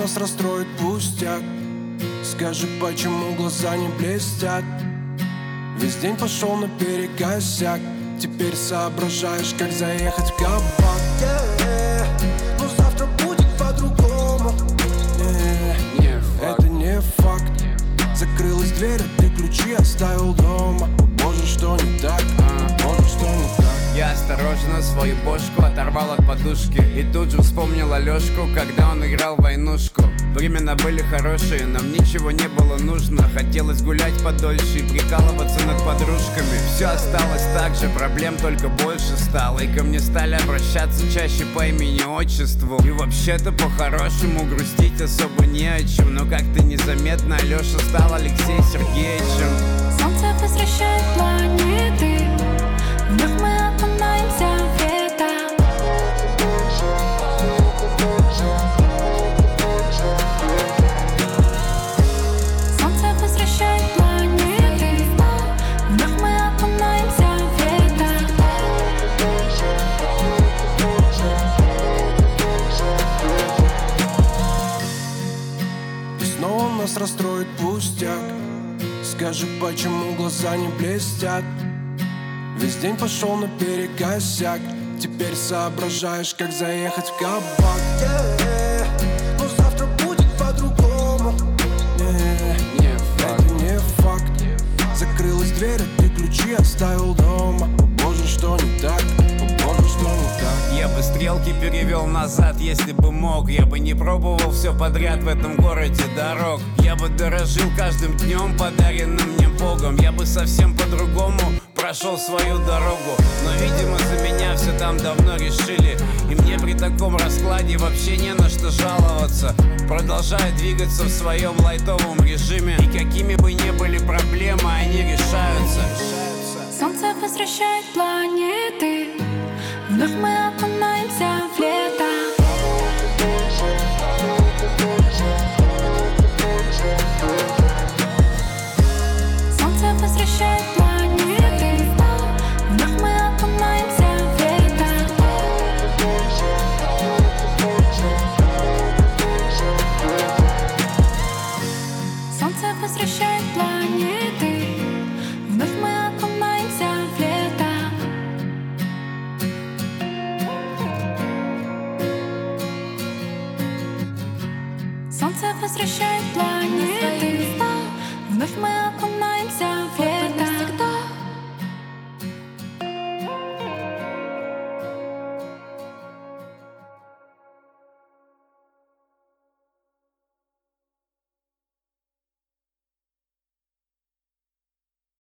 нас расстроит пустяк. Скажи, почему глаза не блестят? Весь день пошел наперекосяк. Теперь соображаешь, как заехать в кабак. Но завтра будет по-другому. Это не факт. Закрылась дверь, а ты ключи оставил дома. Боже, что не так? Боже, что не так? Я осторожно свою бошку оторвал от подушки и тут же вспомнил Алёшку, когда он играл в войнушку. Времена были хорошие, нам ничего не было нужно. Хотелось гулять подольше и прикалываться над подружками. Все осталось так же, проблем только больше стало. И ко мне стали обращаться чаще по имени-отчеству. И вообще-то по-хорошему грустить особо не о чем. Но как-то незаметно Алёша стал Алексеем Сергеевичем. Солнце возвращает планеты, вновь мы окунаемся в лето. Солнце возвращает планеты, вновь мы окунаемся в лето. И снова нас расстроит пустяк. Скажи, почему глаза не блестят? Весь день пошел наперекосяк. Теперь соображаешь, как заехать в кабак. Но завтра будет по-другому. Это не факт. Закрылась дверь, а ты ключи оставил дома. Боже, что не так? Боже, что не так? Я бы стрелки перевел назад, если бы мог. Я бы не пробовал все подряд в этом городе дорог. Я бы дорожил каждым днем, подаренным мне Богом. Я бы совсем по-другому прошел свою дорогу. Но, видимо, за меня все там давно решили. И мне при таком раскладе вообще не на что жаловаться. Продолжаю двигаться в своем лайтовом режиме. И какими бы ни были проблемы, они решаются. Солнце возвращает планеты, вновь мы окунаемся в лето. Солнце возвращает планеты, вновь мы окунаемся в лето. Солнце возвращает планеты, вновь мы окунаемся в лето. Солнце возвращает планеты, вновь мы окунаемся.